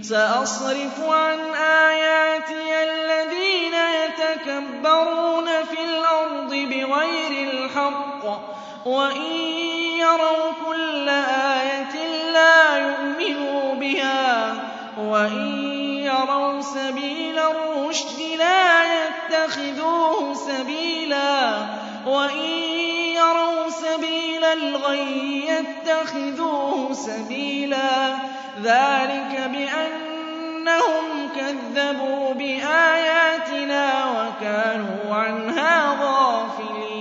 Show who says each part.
Speaker 1: سَأَصْرِفُ عَنْ آيَاتِيَ الَّذِينَ يَتَكَبَّرُونَ فِي الْأَرْضِ بِغَيْرِ الْحَقِّ وَإِن يَرَوْا كُلَّ آيَةٍ لَّا يُؤْمِنُوا بِهَا وَإِن يَرَوْا سَبِيلَ الرُّشْدِ لَا يَتَّخِذُوهُ سَبِيلًا وَإِن يَرَوْا سَبِيلَ الْغَيِّ يَتَّخِذُوهُ سَبِيلًا ذَٰلِكَ بِأَنَّهُمْ كَذَّبُوا بِآيَاتِنَا وَكَانُوا عَنْهَا غَافِلِينَ